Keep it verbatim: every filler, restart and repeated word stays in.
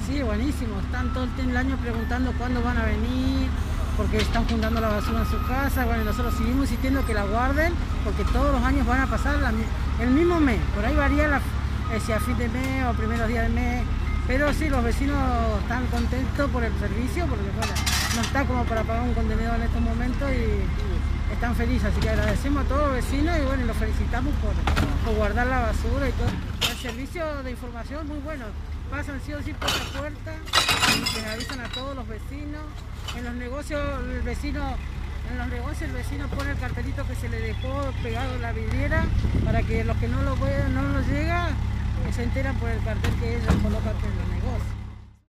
Sí, buenísimo. Están todo el año preguntando cuándo van a venir, porque están juntando la basura en su casa. Bueno, nosotros seguimos insistiendo que la guarden, porque todos los años van a pasar la, el mismo mes. Por ahí varía la, eh, si a fin de mes o primeros días del mes. Pero sí, los vecinos están contentos por el servicio, porque bueno, no está como para pagar un contenedor en estos momentos y están felices. Así que agradecemos a todos los vecinos y bueno, los felicitamos por, por guardar la basura y todo. El servicio de información muy bueno. Pasan sí o sí puerta a puerta y les avisan a todos los vecinos. En los negocios el vecino, en los negocios el vecino pone el cartelito que se le dejó pegado en la vidriera para que los que no lo, no lo llega se enteran por el cartel que ellos colocan en los negocios.